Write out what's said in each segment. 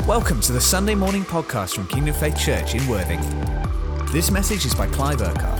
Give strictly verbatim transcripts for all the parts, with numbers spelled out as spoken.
Welcome to the Sunday morning podcast from Kingdom Faith Church in Worthing. This message is by Clive Urquhart.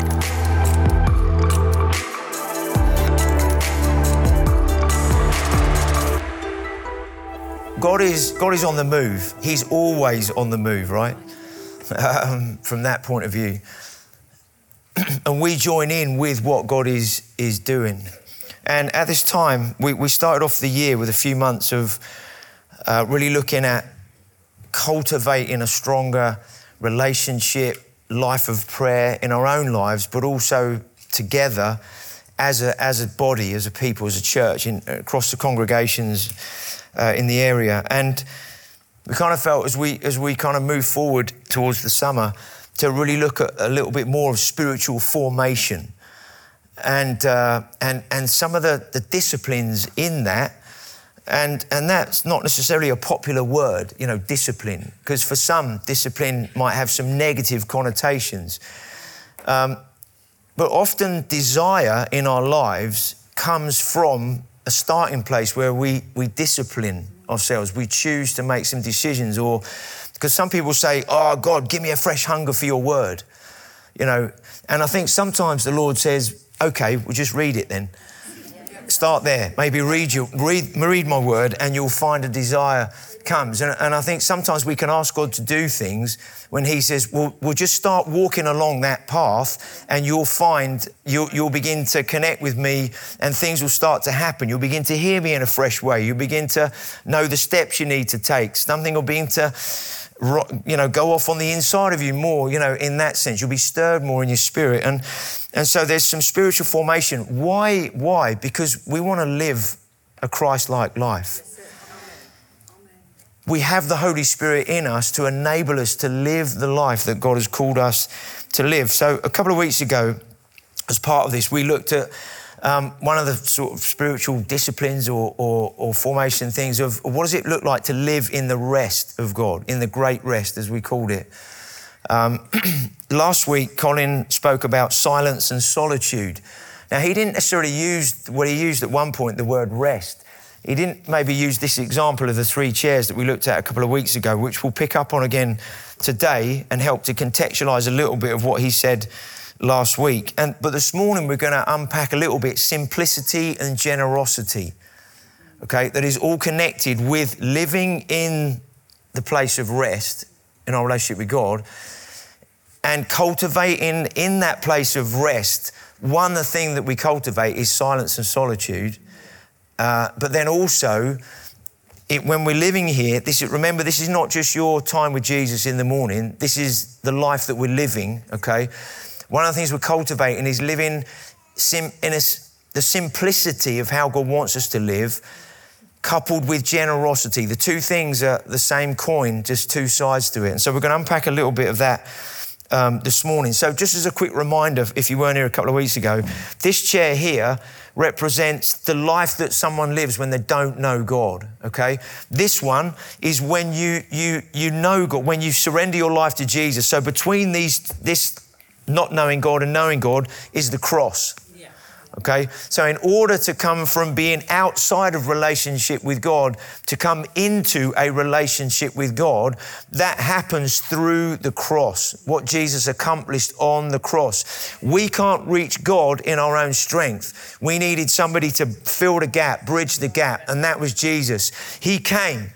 God is God is on the move. He's always on the move, right? Um, from that point of view. And we join in with what God is is doing. And at this time, we, we started off the year with a few months of uh, really looking at cultivating a stronger relationship, life of prayer in our own lives, but also together as a as a body, as a people, as a church, in, across the congregations uh, in the area. And we kind of felt as we as we kind of move forward towards the summer to really look at a little bit more of spiritual formation and uh, and and some of the, the disciplines in that. And and that's not necessarily a popular word, you know, discipline, because for some, discipline might have some negative connotations. Um, but often desire in our lives comes from a starting place where we, we discipline ourselves. We choose to make some decisions, or because some people say, oh, God, give me a fresh hunger for your word, you know. And I think sometimes the Lord says, okay, we'll just read it then. Start there. Maybe read you read read my word, and you'll find a desire comes. And, and I think sometimes we can ask God to do things when He says, "Well, we'll just start walking along that path, and you'll find you'll you'll begin to connect with me, and things will start to happen. You'll begin to hear me in a fresh way. You'll begin to know the steps you need to take. Something will begin to, you know, go off on the inside of you more. You know, in that sense, you'll be stirred more in your spirit." And And so there's some spiritual formation. Why? Why? Because we want to live a Christ-like life. We have the Holy Spirit in us to enable us to live the life that God has called us to live. So a couple of weeks ago, as part of this, we looked at um, one of the sort of spiritual disciplines or, or, or formation things of what does it look like to live in the rest of God, in the great rest, as we called it. Um, last week, Colin spoke about silence and solitude. Now, he didn't necessarily use what he used at one point, the word rest. He didn't maybe use this example of the three chairs that we looked at a couple of weeks ago, which we'll pick up on again today and help to contextualise a little bit of what he said last week. And but this morning, we're going to unpack a little bit simplicity and generosity, okay, that is all connected with living in the place of rest in our relationship with God, and cultivating in that place of rest. One, the thing that we cultivate is silence and solitude. Uh, but then also, it, when we're living here, this is, remember, this is not just your time with Jesus in the morning. This is the life that we're living, okay? One of the things we're cultivating is living sim, in a, the simplicity of how God wants us to live, coupled with generosity. The two things are the same coin, just two sides to it. And so we're going to unpack a little bit of that um, this morning. So just as a quick reminder, if you weren't here a couple of weeks ago, this chair here represents the life that someone lives when they don't know God, okay? This one is when you you you know God, when you surrender your life to Jesus. So between these, this not knowing God and knowing God is the cross. Okay, so in order to come from being outside of relationship with God to come into a relationship with God, that happens through the cross, what Jesus accomplished on the cross. We can't reach God in our own strength. We needed somebody to fill the gap, bridge the gap, and that was Jesus. He came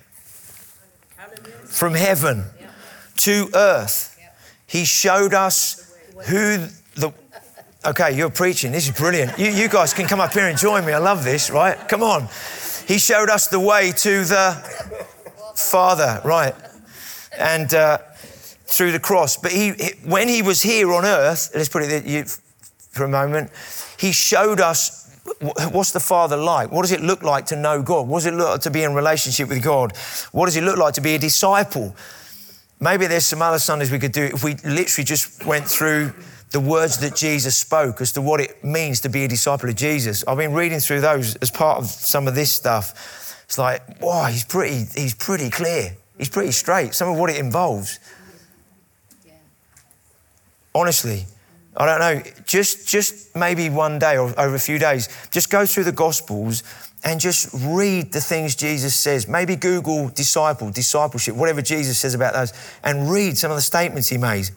from heaven to earth. He showed us who the... Okay, you're preaching. This is brilliant. You, you guys can come up here and join me. I love this, right? Come on. He showed us the way to the Father, right? And uh, through the cross. But he, when he was here on earth, let's put it for a moment, he showed us what's the Father like? What does it look like to know God? What does it look like to be in relationship with God? What does it look like to be a disciple? Maybe there's some other Sundays we could do if we literally just went through the words that Jesus spoke as to what it means to be a disciple of Jesus. I've been reading through those as part of some of this stuff. It's like, wow, he's pretty, he's pretty clear. He's pretty straight. Some of what it involves. Yeah. Honestly, I don't know. Just, just maybe one day or over a few days, just go through the Gospels and just read the things Jesus says. Maybe Google disciple, discipleship, whatever Jesus says about those, and read some of the statements he made.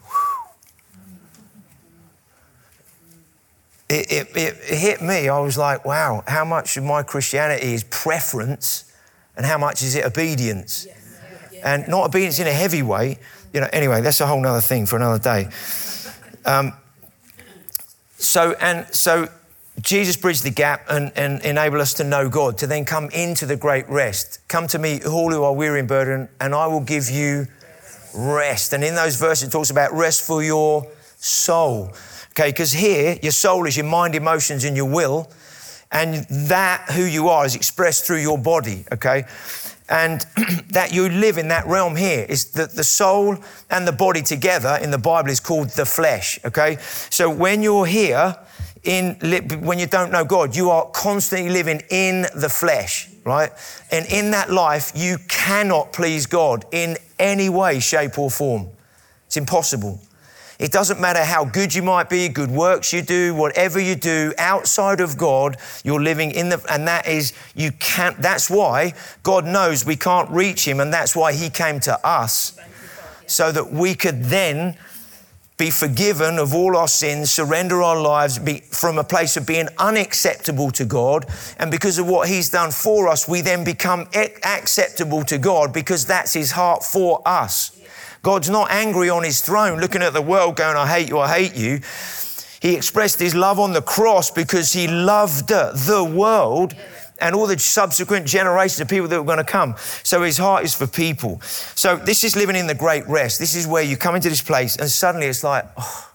It, it, it hit me. I was like, wow, how much of my Christianity is preference and how much is it obedience? Yes. And not obedience in a heavy way. You know, anyway, that's a whole nother thing for another day. Um, so, and so Jesus bridged the gap and, and enabled us to know God, to then come into the great rest. Come to me, all who are weary and burdened, and I will give you rest. And in those verses, it talks about rest for your soul. Okay, because here, your soul is your mind, emotions, and your will. And that, who you are, is expressed through your body, okay? And that you live in that realm here is that the soul and the body together in the Bible is called the flesh, okay? So when you're here, in when you don't know God, you are constantly living in the flesh, right? And in that life, you cannot please God in any way, shape, or form. It's impossible. It doesn't matter how good you might be, good works you do, whatever you do outside of God, you're living in the, and that is, you can't, that's why God knows we can't reach him, and that's why he came to us, so that we could then be forgiven of all our sins, surrender our lives, be from a place of being unacceptable to God. And because of what he's done for us, we then become acceptable to God, because that's his heart for us. God's not angry on his throne looking at the world going, I hate you, I hate you. He expressed his love on the cross because he loved the world and all the subsequent generations of people that were going to come. So his heart is for people. So this is living in the great rest. This is where you come into this place and suddenly it's like, oh,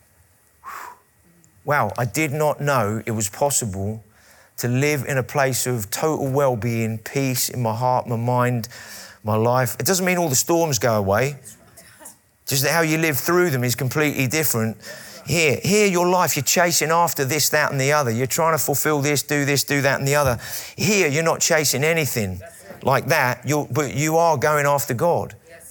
wow, I did not know it was possible to live in a place of total well-being, peace in my heart, my mind, my life. It doesn't mean all the storms go away. Just how you live through them is completely different. Here, here, your life, you're chasing after this, that, and the other. You're trying to fulfill this, do this, do that, and the other. Here, you're not chasing anything like that, you're, but you are going after God.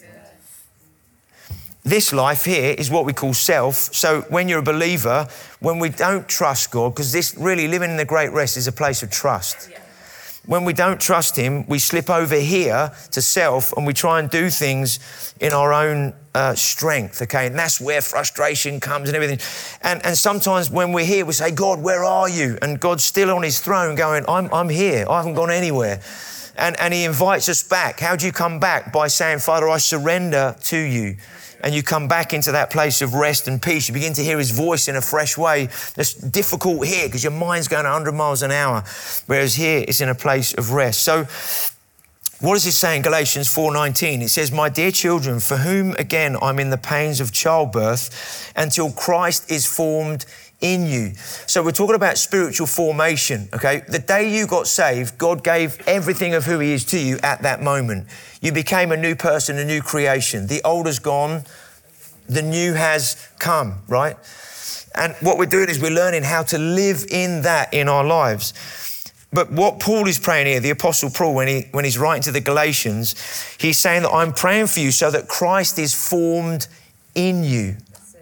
This life here is what we call self. So when you're a believer, when we don't trust God, because this really living in the great rest is a place of trust. When we don't trust him, we slip over here to self and we try and do things in our own uh, strength, okay? And that's where frustration comes and everything. And, and sometimes when we're here, we say, God, where are you? And God's still on his throne going, I'm, I'm here. I haven't gone anywhere. And, and he invites us back. How do you come back? By saying, Father, I surrender to you. And you come back into that place of rest and peace. You begin to hear his voice in a fresh way. That's difficult here because your mind's going one hundred miles an hour, whereas here it's in a place of rest. So what does it say in Galatians four nineteen? It says, my dear children, for whom again I'm in the pains of childbirth until Christ is formed in you. So we're talking about spiritual formation, okay? The day you got saved, God gave everything of who he is to you at that moment. You became a new person, a new creation. The old has gone, the new has come, right? And what we're doing is we're learning how to live in that in our lives. But what Paul is praying here, the Apostle Paul, when, he, when he's writing to the Galatians, he's saying that I'm praying for you so that Christ is formed in you.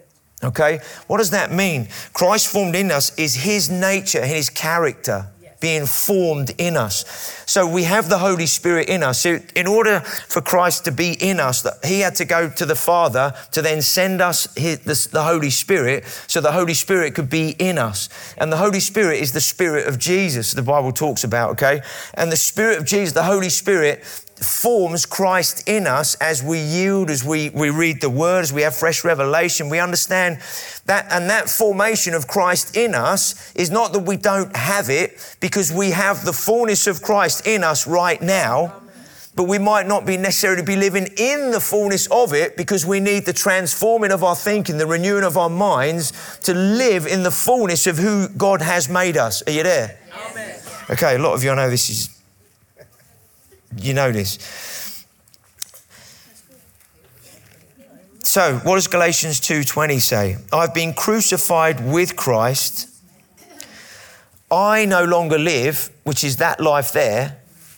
Okay, what does that mean? Christ formed in us is his nature, his character being formed in us. So we have the Holy Spirit in us. So in order for Christ to be in us, he had to go to the Father to then send us his, the, the Holy Spirit so the Holy Spirit could be in us. And the Holy Spirit is the Spirit of Jesus, the Bible talks about, okay? And the Spirit of Jesus, the Holy Spirit, forms Christ in us as we yield, as we, we read the word, as we have fresh revelation. We understand that, and that formation of Christ in us is not that we don't have it, because we have the fullness of Christ in us right now, but we might not be necessarily be living in the fullness of it because we need the transforming of our thinking, the renewing of our minds to live in the fullness of who God has made us. Are you there? Amen. Okay, a lot of you, I know this is, you know this. So what does Galatians two twenty say? I've been crucified with Christ. I no longer live, which is that life there.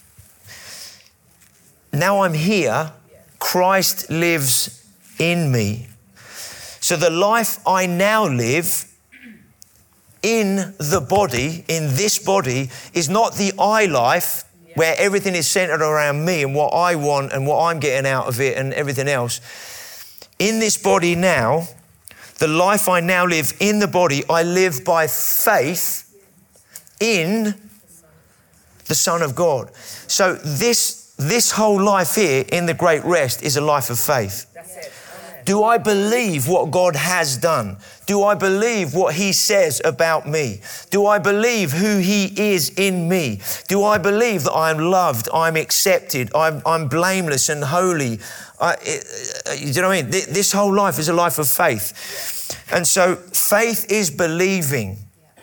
Now I'm here. Christ lives in me. So the life I now live in the body, in this body, is not the I life, where everything is centered around me and what I want and what I'm getting out of it and everything else. In this body now, the life I now live in the body, I live by faith in the Son of God. So this, this whole life here in the great rest is a life of faith. That's it. Do I believe what God has done? Do I believe what he says about me? Do I believe who he is in me? Do I believe that I'm loved, I'm accepted, I'm, I'm blameless and holy? I, it, you know what I mean? This whole life is a life of faith. And so faith is believing.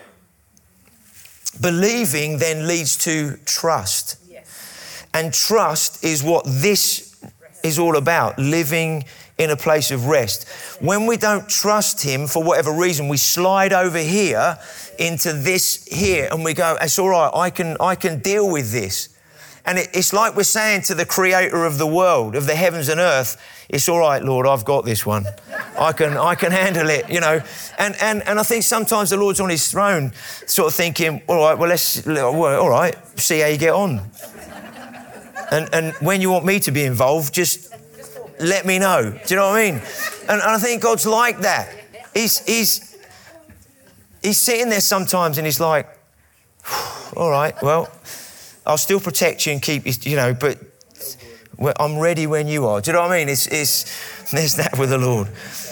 Believing then leads to trust. And trust is what this is all about, living in a place of rest. When we don't trust him for whatever reason, we slide over here into this here and we go, it's all right, I can, I can deal with this. And it, it's like we're saying to the creator of the world, of the heavens and earth, it's all right, Lord, I've got this one. I can, I can handle it, you know. And, and, and I think sometimes the Lord's on his throne sort of thinking, all right, well, let's, well, all right, see how you get on. And, and when you want me to be involved, just let me know. Do you know what I mean? And, and I think God's like that. He's, he's, he's sitting there sometimes and he's like, all right, well, I'll still protect you and keep you, you know, but I'm ready when you are. Do you know what I mean? It's, it's, there's that with the Lord.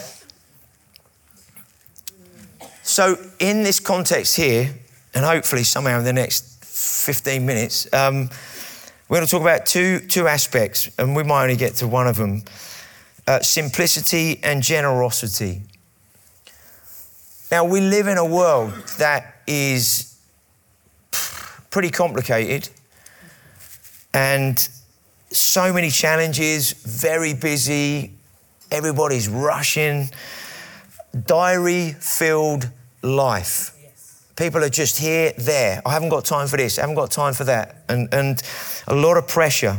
So in this context here, and hopefully somehow in the next fifteen minutes, um, we're going to talk about two, two aspects, and we might only get to one of them. Uh, simplicity and generosity. Now, we live in a world that is pretty complicated and so many challenges, very busy, everybody's rushing, diary-filled life. People are just here, there. I haven't got time for this, I haven't got time for that. And, and a lot of pressure.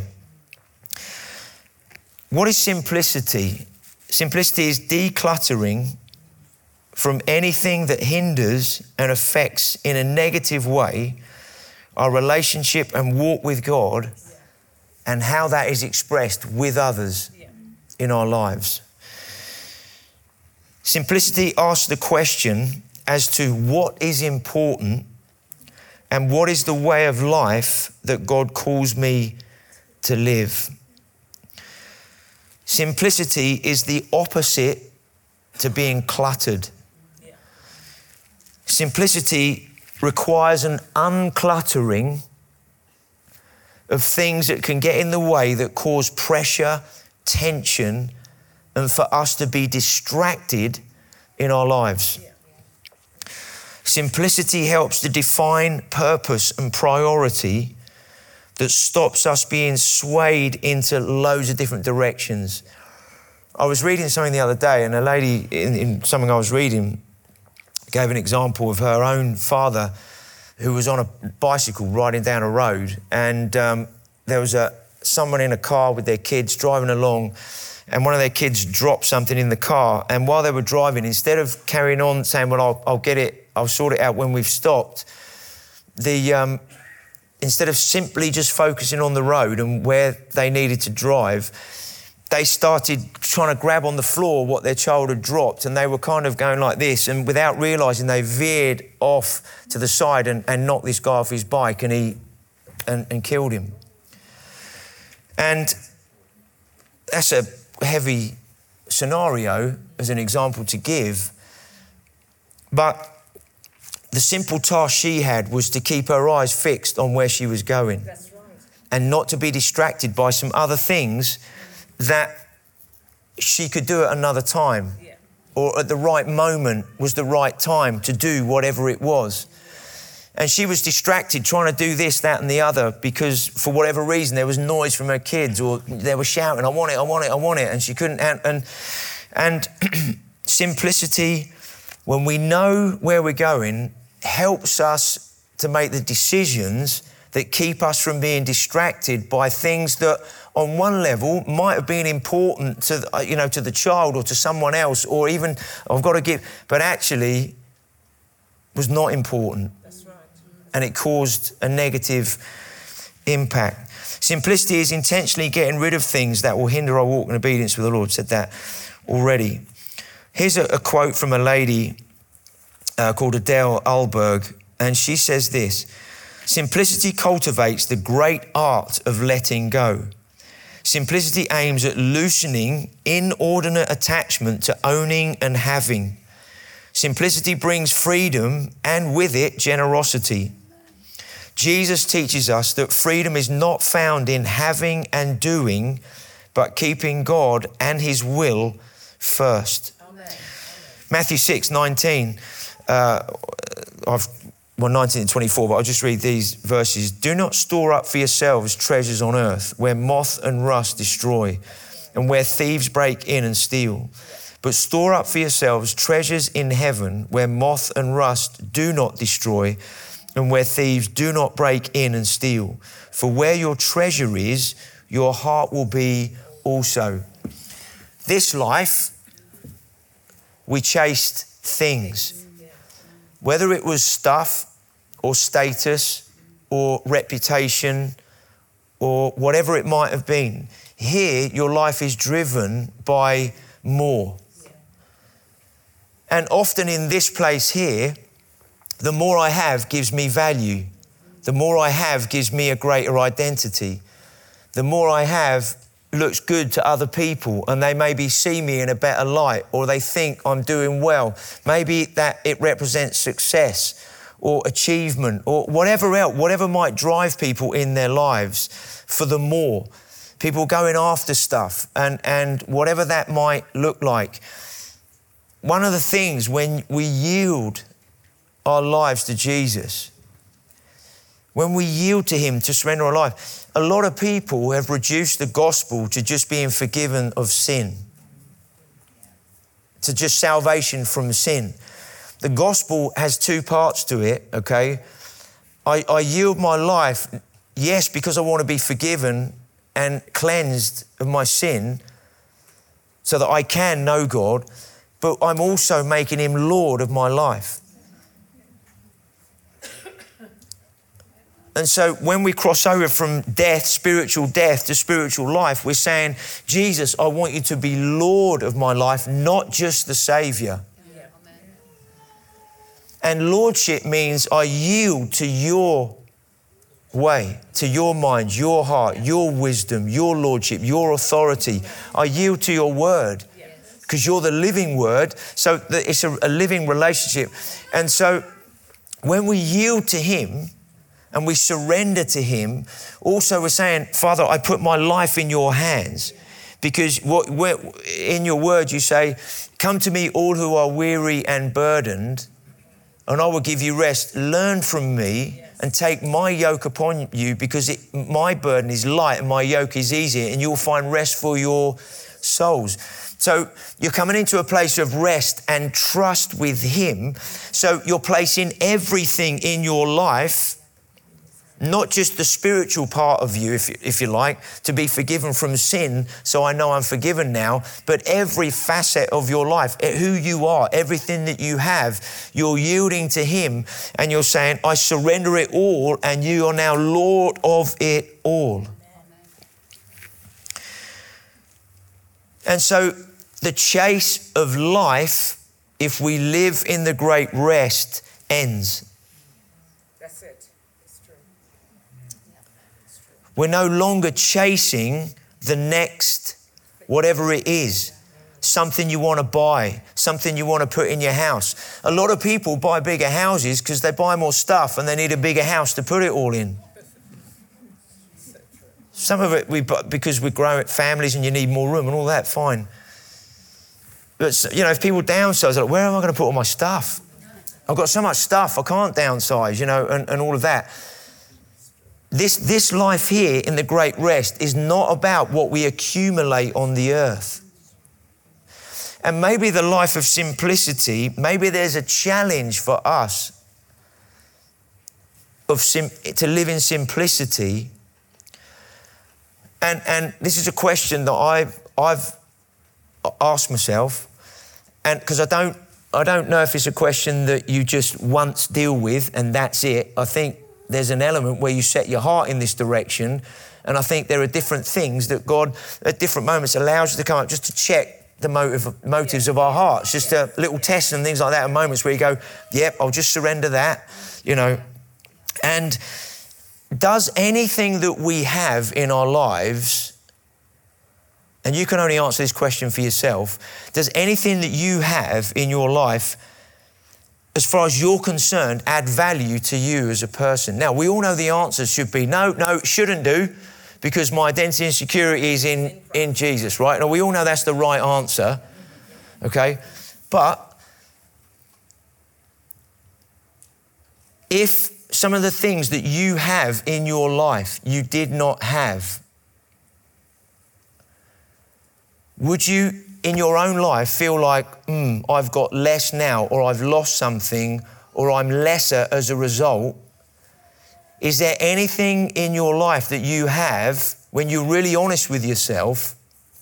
What is simplicity? Simplicity is decluttering from anything that hinders and affects in a negative way our relationship and walk with God and how that is expressed with others in our lives. Simplicity asks the question as to what is important and what is the way of life that God calls me to live. Simplicity is the opposite to being cluttered. Simplicity requires an uncluttering of things that can get in the way, that cause pressure, tension, and for us to be distracted in our lives. Simplicity helps to define purpose and priority that stops us being swayed into loads of different directions. I was reading something the other day, and a lady in, in something I was reading gave an example of her own father who was on a bicycle riding down a road, and um, there was a someone in a car with their kids driving along, and one of their kids dropped something in the car, and while they were driving, instead of carrying on saying, well, I'll, I'll get it, I'll sort it out when we've stopped, the um, instead of simply just focusing on the road and where they needed to drive, they started trying to grab on the floor what their child had dropped, and they were kind of going like this, and without realising, they veered off to the side and, and knocked this guy off his bike, and he and, and killed him. And that's a heavy scenario as an example to give, but the simple task she had was to keep her eyes fixed on where she was going. That's right. And not to be distracted by some other things that she could do at another time, Yeah. or at the right moment was the right time to do whatever it was. And she was distracted trying to do this, that and the other because for whatever reason there was noise from her kids, or they were shouting, I want it, I want it, I want it, and she couldn't. And, and, and simplicity, when we know where we're going, helps us to make the decisions that keep us from being distracted by things that on one level might have been important to the, you know, to the child or to someone else, or even I've got to give, but actually was not important. That's right. And it caused a negative impact. Simplicity is intentionally getting rid of things that will hinder our walk in obedience with the Lord. Said that already. Here's a, a quote from a lady uh, called Adele Alberg, and she says this: simplicity cultivates the great art of letting go. Simplicity aims at loosening inordinate attachment to owning and having. Simplicity brings freedom and with it generosity. Jesus teaches us that freedom is not found in having and doing, but keeping God and his will first. Amen. Matthew six nineteen, uh, I've, well, nineteen and twenty-four, but I'll just read these verses. Do not store up for yourselves treasures on earth where moth and rust destroy and where thieves break in and steal. But store up for yourselves treasures in heaven where moth and rust do not destroy and where thieves do not break in and steal. For where your treasure is, your heart will be also. This life, we chased things. Whether it was stuff or status or reputation or whatever it might have been. Here, your life is driven by more. And often in this place here, the more I have gives me value. The more I have gives me a greater identity. The more I have looks good to other people and they maybe see me in a better light or they think I'm doing well. Maybe that it represents success or achievement or whatever else, whatever might drive people in their lives for the more. People going after stuff and, and whatever that might look like. One of the things when we yield our lives to Jesus, when we yield to him to surrender our life, a lot of people have reduced the gospel to just being forgiven of sin, to just salvation from sin. The gospel has two parts to it, okay? I, I yield my life, yes, because I want to be forgiven and cleansed of my sin so that I can know God, but I'm also making him Lord of my life. And so when we cross over from death, spiritual death to spiritual life, we're saying, Jesus, I want you to be Lord of my life, not just the Saviour. Yeah. And Lordship means I yield to your way, to your mind, your heart, your wisdom, your Lordship, your authority. I yield to your word because you're the living word. So it's a, a living relationship. And so when we yield to him, and we surrender to him, also we're saying, Father, I put my life in your hands. Because what, in your word you say, come to me all who are weary and burdened, and I will give you rest. Learn from me and take my yoke upon you, because it, my burden is light and my yoke is easy, and you'll find rest for your souls. So you're coming into a place of rest and trust with him. So you're placing everything in your life, not just the spiritual part of you, if you, if you like, to be forgiven from sin, so I know I'm forgiven now, but every facet of your life, who you are, everything that you have, you're yielding to him and you're saying, I surrender it all, and you are now Lord of it all. And so the chase of life, if we live in the great rest, ends. We're no longer chasing the next, whatever it is, something you want to buy, something you want to put in your house. A lot of people buy bigger houses because they buy more stuff and they need a bigger house to put it all in. Some of it we because we're growing families and you need more room and all that, fine. But, you know, if people downsize, like, where am I going to put all my stuff? I've got so much stuff, I can't downsize, you know, and, and all of that. This, this life here in the great rest is not about what we accumulate on the earth. And maybe the life of simplicity, maybe there's a challenge for us of sim- to live in simplicity. And, and this is a question that I've, I've asked myself, and because I don't I don't know if it's a question that you just once deal with and that's it. I think there's an element where you set your heart in this direction, and I think there are different things that God, at different moments, allows you to come up just to check the motive, motives of our hearts, just a little test and things like that, and moments where you go, yep, I'll just surrender that, you know. And does anything that we have in our lives, and you can only answer this question for yourself, does anything that you have in your life, as far as you're concerned, add value to you as a person? Now, we all know the answer should be no, no, it shouldn't do, because my identity and security is in, in Jesus, right? Now, we all know that's the right answer, okay? But if some of the things that you have in your life you did not have, would you, in your own life, feel like, hmm, I've got less now, or I've lost something, or I'm lesser as a result? Is there anything in your life that you have, when you're really honest with yourself,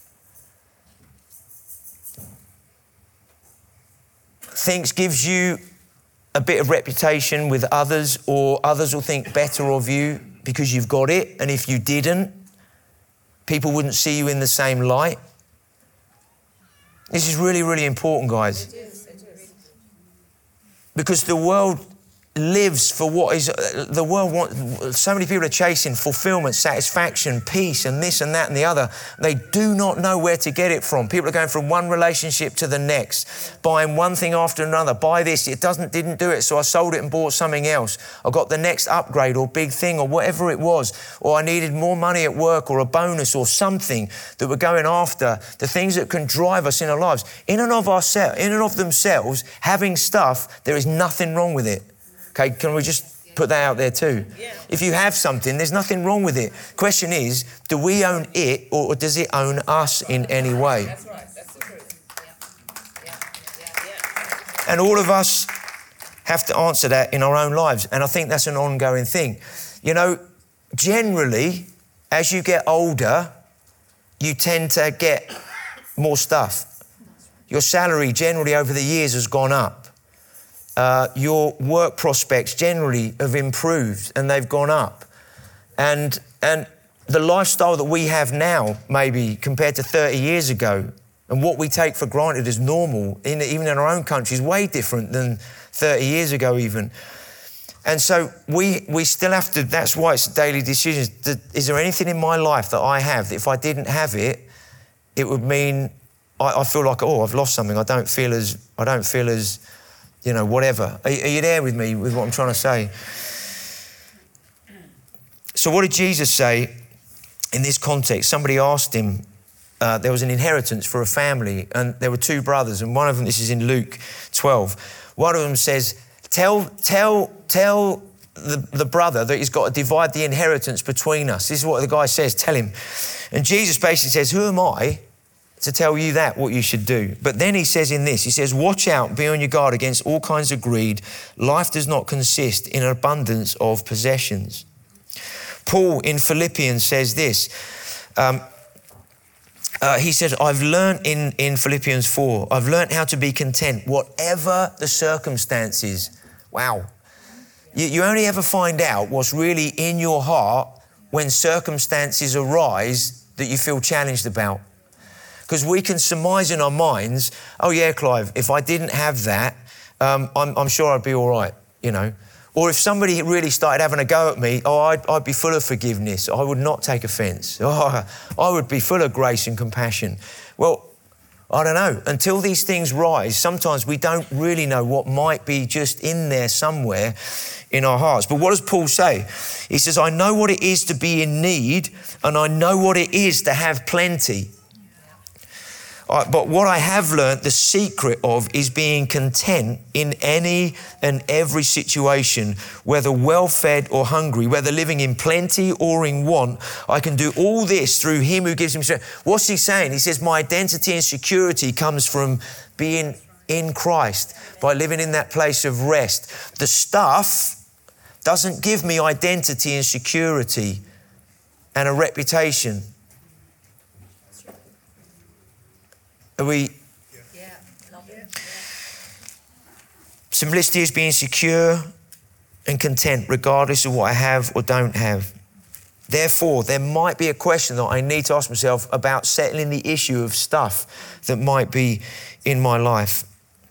thinks gives you a bit of reputation with others, or others will think better of you because you've got it, and if you didn't, people wouldn't see you in the same light? This is really, really important, guys. It is, it is. Because the world lives for what is, the world wants, so many people are chasing fulfillment, satisfaction, peace, and this and that and the other. They do not know where to get it from. People are going from one relationship to the next, buying one thing after another. Buy this, it doesn't, didn't do it, so I sold it and bought something else. I got the next upgrade or big thing or whatever it was, or I needed more money at work or a bonus or something that we're going after. The things that can drive us in our lives. In and of ourselves, in and of themselves, having stuff, there is nothing wrong with it. Okay, can we just put that out there too? Yeah. If you have something, there's nothing wrong with it. Question is, do we own it, or does it own us in any way? That's right, that's the truth. Yeah. Yeah. Yeah. Yeah. And all of us have to answer that in our own lives. And I think that's an ongoing thing. You know, generally, as you get older, you tend to get more stuff. Your salary generally over the years has gone up. Uh, your work prospects generally have improved and they've gone up. And and the lifestyle that we have now, maybe compared to thirty years ago, and what we take for granted as normal, in, even in our own country, is way different than thirty years ago even. And so we we still have to, that's why it's daily decisions. Is there anything in my life that I have that if I didn't have it, it would mean I, I feel like, oh, I've lost something. I don't feel as, I don't feel as, you know, whatever. Are, are you there with me with what I'm trying to say? So what did Jesus say in this context? Somebody asked him, uh, there was an inheritance for a family, and there were two brothers, and one of them, this is in Luke twelve, one of them says, tell, tell, tell the, the brother that he's got to divide the inheritance between us. This is what the guy says, tell him. And Jesus basically says, who am I to tell you that, what you should do? But then he says in this, he says, watch out, be on your guard against all kinds of greed. Life does not consist in an abundance of possessions. Paul in Philippians says this, um, uh, he said, I've learned in, in Philippians four, I've learned how to be content, whatever the circumstances. Wow. You, you only ever find out what's really in your heart when circumstances arise that you feel challenged about. Because we can surmise in our minds, oh yeah, Clive, if I didn't have that, um, I'm, I'm sure I'd be all right, you know. Or if somebody really started having a go at me, oh, I'd, I'd be full of forgiveness. I would not take offence. Oh, I would be full of grace and compassion. Well, I don't know. Until these things rise, sometimes we don't really know what might be just in there somewhere in our hearts. But what does Paul say? He says, I know what it is to be in need, and I know what it is to have plenty. Uh, but what I have learned, the secret of, is being content in any and every situation, whether well-fed or hungry, whether living in plenty or in want. I can do all this through him who gives me strength. What's he saying? He says, my identity and security comes from being in Christ, by living in that place of rest. The stuff doesn't give me identity and security and a reputation. Are we? Yeah. Simplicity is being secure and content regardless of what I have or don't have. Therefore, there might be a question that I need to ask myself about settling the issue of stuff that might be in my life.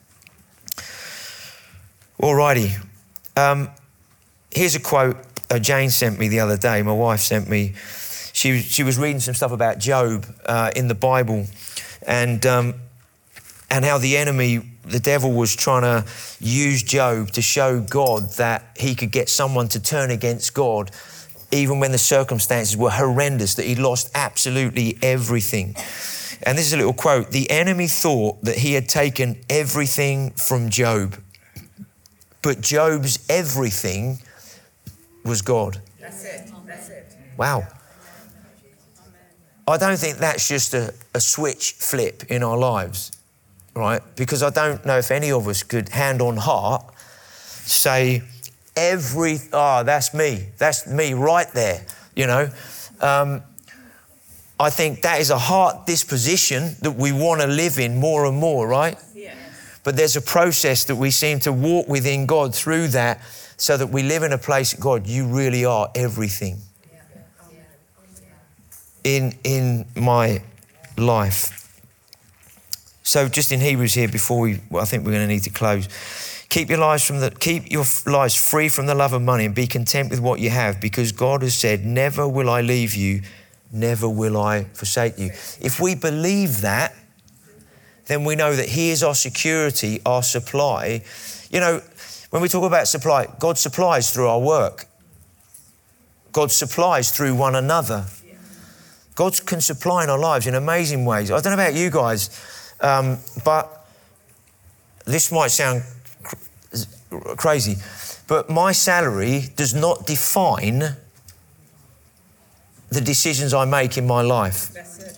Alrighty. Um, here's a quote uh, Jane sent me the other day. My wife sent me. She, she was reading some stuff about Job uh, in the Bible and, um, and how the enemy, the devil, was trying to use Job to show God that he could get someone to turn against God even when the circumstances were horrendous, that he lost absolutely everything. And this is a little quote. The enemy thought that he had taken everything from Job, but Job's everything was God. That's it. That's it. Wow. I don't think that's just a, a switch flip in our lives, right? Because I don't know if any of us could, hand on heart, say, every, ah, oh, that's me. That's me right there, you know. Um, I think that is a heart disposition that we want to live in more and more, right? Yeah. But there's a process that we seem to walk within God through that so that we live in a place, God, you really are everything in, in my life. So just in Hebrews here before we, well, I think we're going to need to close. Keep your lives from the, keep your lives free from the love of money and be content with what you have, because God has said, never will I leave you, never will I forsake you. If we believe that, then we know that he is our security, our supply. You know, when we talk about supply, God supplies through our work. God supplies through one another. God can supply in our lives in amazing ways. I don't know about you guys, um, but this might sound cr- crazy, but my salary does not define the decisions I make in my life. That's it.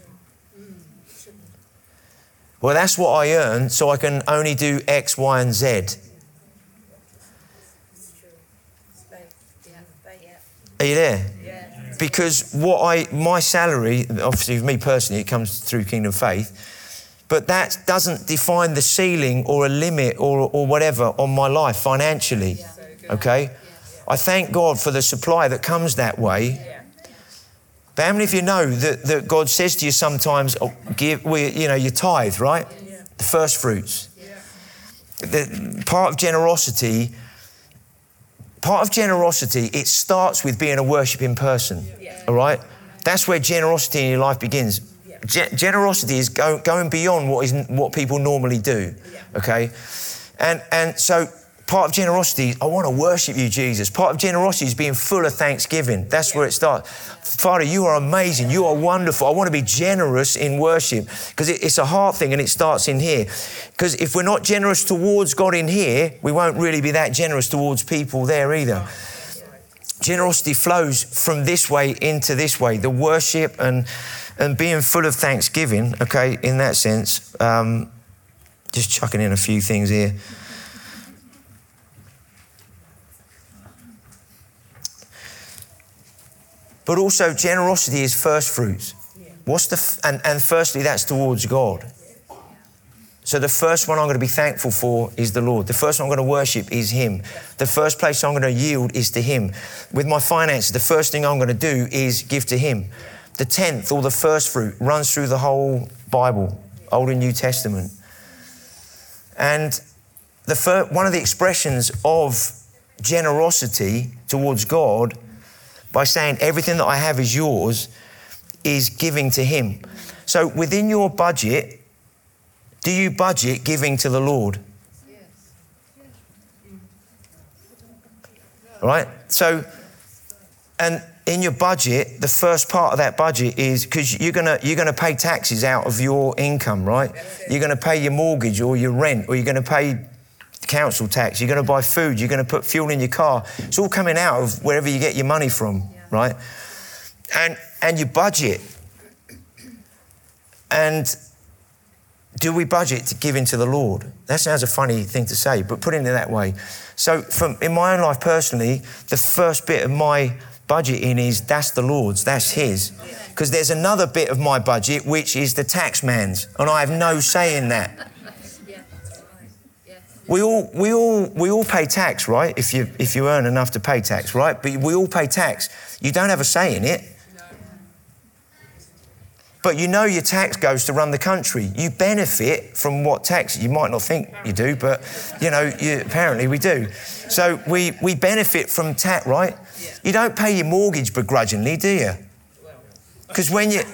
Well, that's what I earn, so I can only do X, Y, and Z. Are you there? Yeah. Because what I, my salary, obviously for me personally, it comes through Kingdom Faith, but that doesn't define the ceiling or a limit or, or whatever on my life financially, okay? I thank God for the supply that comes that way. But how many of you know that, that God says to you sometimes, oh, give, we, you know, your tithe, right? Yeah. The first fruits. Yeah. The part of generosity, part of generosity, it starts with being a worshiping person, Yeah. all right? That's where generosity in your life begins. Yeah. Ge- generosity is go, going beyond what is what people normally do, Yeah. okay? And and so part of generosity, I want to worship you, Jesus. Part of generosity is being full of thanksgiving. That's where it starts. Father, you are amazing. You are wonderful. I want to be generous in worship because it, it's a heart thing and it starts in here. Because if we're not generous towards God in here, we won't really be that generous towards people there either. Generosity flows from this way into this way. The worship and, and being full of thanksgiving, okay, in that sense. Um, just chucking in a few things here. But also generosity is first fruits. What's the f- and, and firstly, that's towards God. So the first one I'm going to be thankful for is the Lord. The first one I'm going to worship is him. The first place I'm going to yield is to him. With my finances, the first thing I'm going to do is give to him. The tenth or the first fruit runs through the whole Bible, Old and New Testament. And the fir- one of the expressions of generosity towards God, by saying everything that I have is yours, is giving to him. So within your budget, do you budget giving to the Lord? Yes. All right? So, and in your budget, the first part of that budget is, because you're gonna you're gonna pay taxes out of your income, right? You're gonna pay your mortgage or your rent, or you're gonna pay council tax, you're going to buy food, you're going to put fuel in your car. It's all coming out of wherever you get your money from, yeah. right? And and you budget. And do we budget to give into the Lord? That sounds a funny thing to say, but put it in that way. So from in my own life personally, the first bit of my budgeting is that's the Lord's, that's his. Because there's another bit of my budget which is the tax man's, and I have no say in that. We all, we all, we all pay tax, right? If you, if you earn enough to pay tax, right? But we all pay tax. You don't have a say in it. But you know your tax goes to run the country. You benefit from what tax, you might not think you do, but you know, you, apparently we do. So we, we benefit from tax, right? You don't pay your mortgage begrudgingly, do you? Because when you...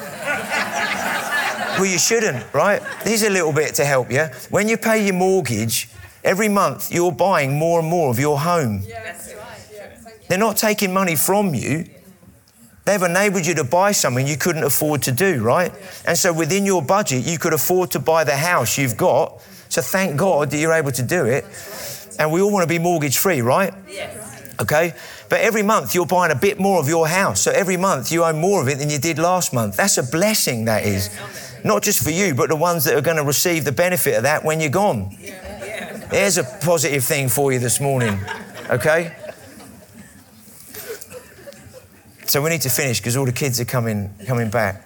Well, you shouldn't, right? Here's a little bit to help you. When you pay your mortgage, every month you're buying more and more of your home. They're not taking money from you. They've enabled you to buy something you couldn't afford to do, right? And so within your budget, you could afford to buy the house you've got. So thank God that you're able to do it. And we all want to be mortgage-free, right? Okay? But every month you're buying a bit more of your house. So every month you own more of it than you did last month. That's a blessing, that is. Not just for you, but the ones that are going to receive the benefit of that when you're gone. There's a positive thing for you this morning, okay? So we need to finish because all the kids are coming, coming back.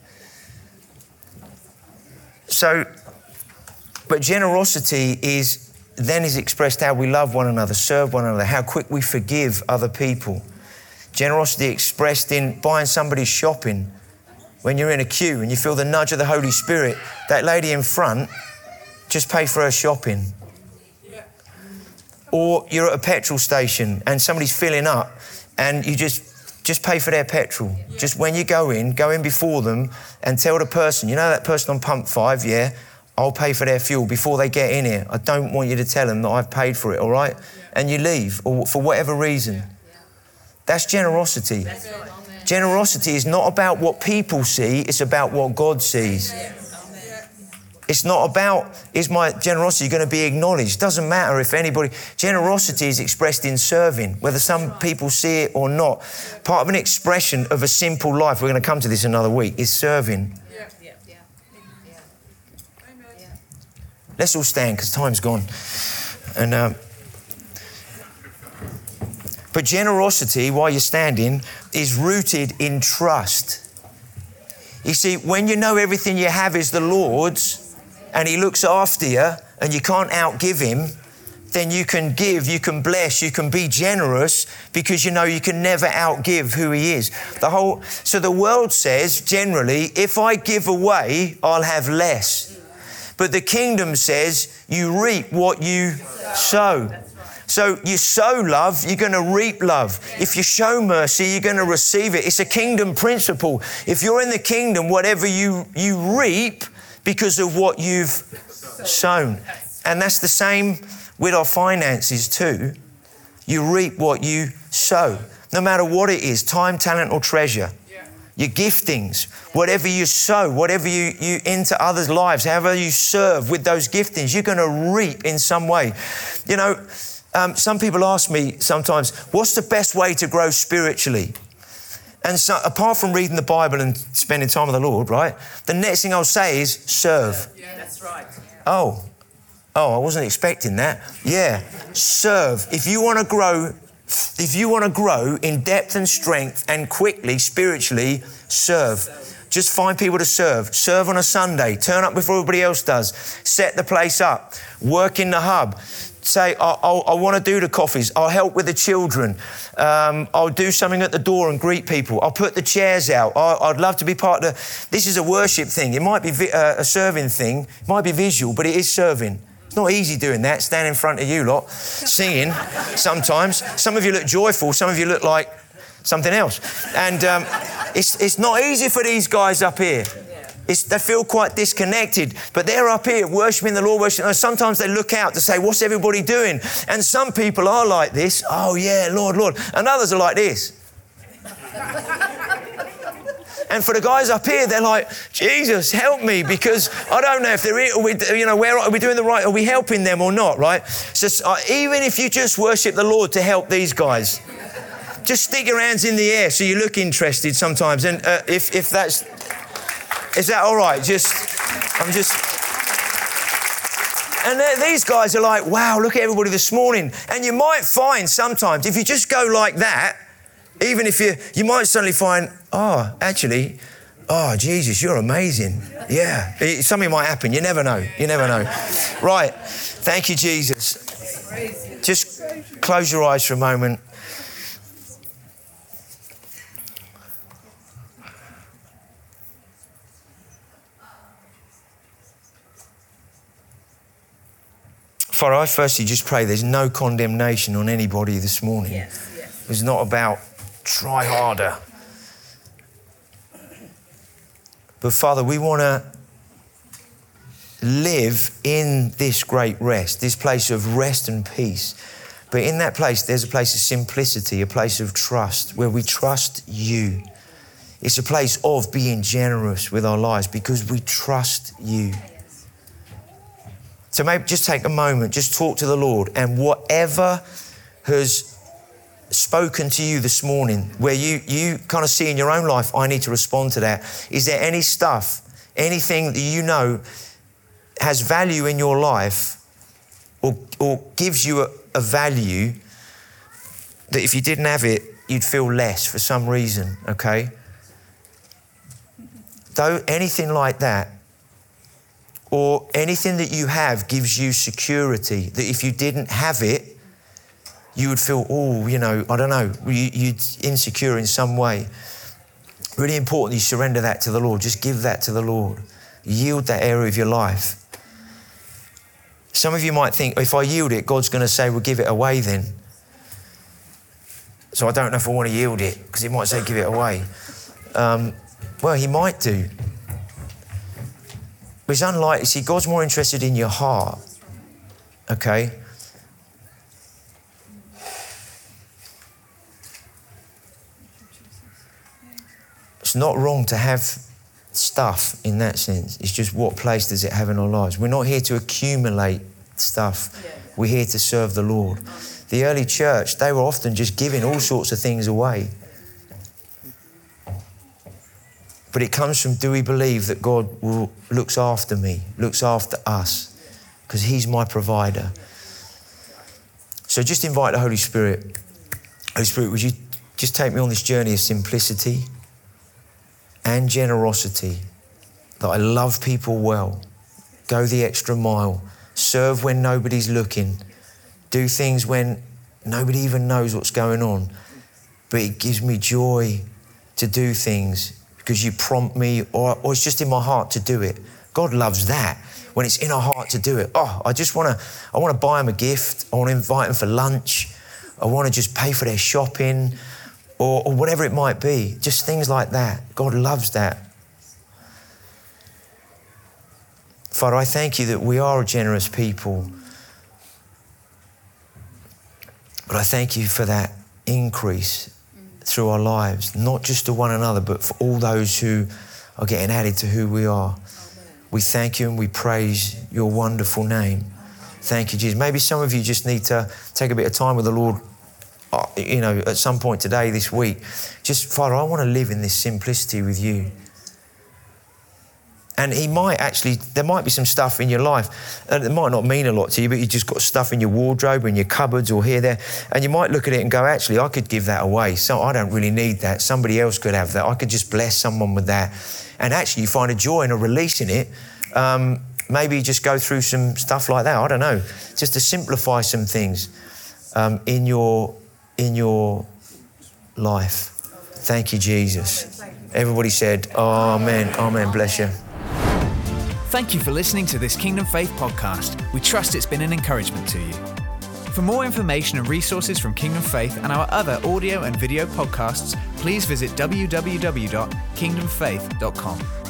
So, but generosity is then is expressed how we love one another, serve one another, how quick we forgive other people. Generosity expressed in buying somebody's shopping. When you're in a queue and you feel the nudge of the Holy Spirit, that lady in front, just pay for her shopping. Yeah. Or you're at a petrol station and somebody's filling up and you just, just pay for their petrol. Yeah. Just when you go in, go in before them and tell the person, you know that person on pump five, yeah, I'll pay for their fuel before they get in here. I don't want you to tell them that I've paid for it, all right? Yeah. And you leave, or for whatever reason. Yeah. That's generosity. That's right. Generosity is not about what people see, it's about what God sees. It's not about, is my generosity going to be acknowledged? Doesn't matter if anybody... Generosity is expressed in serving, whether some people see it or not. Part of an expression of a simple life, we're going to come to this another week, is serving. Let's all stand, because time's gone. And... Um, But generosity, while you're standing, is rooted in trust. You see, when you know everything you have is the Lord's and He looks after you and you can't outgive Him, then you can give, you can bless, you can be generous because you know you can never outgive who He is. The whole, so the world says, generally, if I give away, I'll have less. But the kingdom says, you reap what you sow. So you sow love, you're going to reap love. If you show mercy, you're going to receive it. It's a kingdom principle. If you're in the kingdom, whatever you, you reap because of what you've sown. And that's the same with our finances too. You reap what you sow, no matter what it is, time, talent or treasure. Your giftings, whatever you sow, whatever you, you into others' lives, however you serve with those giftings, you're going to reap in some way. You know, Um, some people ask me sometimes, what's the best way to grow spiritually? And so, apart from reading the Bible and spending time with the Lord, right, the next thing I'll say is serve. Yeah, that's right. Oh, oh, I wasn't expecting that. Yeah, serve. If you want to grow, if you want to grow in depth and strength and quickly spiritually, serve. Just find people to serve. Serve on a Sunday. Turn up before everybody else does. Set the place up. Work in the hub. Say, I, I, I want to do the coffees. I'll help with the children. Um, I'll do something at the door and greet people. I'll put the chairs out. I, I'd love to be part of the... This is a worship thing. It might be vi- uh, a serving thing. It might be visual, but it is serving. It's not easy doing that, standing in front of you lot, singing sometimes. Some of you look joyful. Some of you look like something else. And um, it's, it's not easy for these guys up here. It's, they feel quite disconnected, but they're up here worshiping the Lord. Worshiping. Sometimes they look out to say, what's everybody doing? And some people are like this. Oh, yeah, Lord, Lord. And others are like this. And for the guys up here, they're like, Jesus, help me, because I don't know if they're, are we, you know, where are we doing the right? Are we helping them or not, right? So uh, even if you just worship the Lord to help these guys, just stick your hands in the air so you look interested sometimes. And uh, if, if that's... Is that all right? Just, I'm just... And these guys are like, wow, look at everybody this morning. And you might find sometimes, if you just go like that, even if you, you might suddenly find, oh, actually, Oh, Jesus, you're amazing. Yeah. It- Something might happen. You never know. You never know. Right. Thank you, Jesus. Just close your eyes for a moment. Father, I firstly just pray there's no condemnation on anybody this morning. Yes, yes. It's not about try harder. But Father, we want to live in this great rest, this place of rest and peace. But in that place, there's a place of simplicity, a place of trust, where we trust you. It's a place of being generous with our lives because we trust you. So maybe just take a moment, just talk to the Lord, and whatever has spoken to you this morning, where you, you kind of see in your own life, I need to respond to that. Is there any stuff, anything that you know has value in your life or, or gives you a, a value that if you didn't have it, you'd feel less for some reason, okay? Though anything like that, or anything that you have gives you security, that if you didn't have it, you would feel, oh, you know, I don't know, you, you'd insecure in some way. Really important you surrender that to the Lord. Just give that to the Lord. Yield that area of your life. Some of you might think, if I yield it, God's going to say, well, give it away then. So I don't know if I want to yield it, because he might say, give it away. Um, well, he might do. But it's unlikely. See, God's more interested in your heart, okay? It's not wrong to have stuff in that sense. It's just what place does it have in our lives? We're not here to accumulate stuff. We're here to serve the Lord. The early church, they were often just giving all sorts of things away. But it comes from, do we believe that God will, looks after me, looks after us, because he's my provider. So just invite the Holy Spirit. Holy Spirit, would you just take me on this journey of simplicity and generosity, that I love people well, go the extra mile, serve when nobody's looking, do things when nobody even knows what's going on, but it gives me joy to do things because you prompt me, or, or it's just in my heart to do it. God loves that, when it's in our heart to do it. Oh, I just want to, I want to buy them a gift. I want to invite them for lunch. I want to just pay for their shopping, or, or whatever it might be. Just things like that. God loves that. Father, I thank you that we are a generous people. But I thank you for that increase through our lives, not just to one another, but for all those who are getting added to who we are. We thank you and we praise your wonderful name. Thank you, Jesus. Maybe some of you just need to take a bit of time with the Lord, uh, you know, at some point today, this week. Just, Father, I want to live in this simplicity with you. And he might actually, there might be some stuff in your life, and it might not mean a lot to you, but you just got stuff in your wardrobe, in your cupboards or here, there, and you might look at it and go, actually, I could give that away. So I don't really need that. Somebody else could have that. I could just bless someone with that. And actually, you find a joy in a releasing it. Um, maybe just go through some stuff like that. I don't know. Just to simplify some things um, in your in your life. Thank you, Jesus. Everybody said, amen, amen, bless you. Thank you for listening to this Kingdom Faith podcast. We trust it's been an encouragement to you. For more information and resources from Kingdom Faith and our other audio and video podcasts, please visit w w w dot kingdom faith dot com.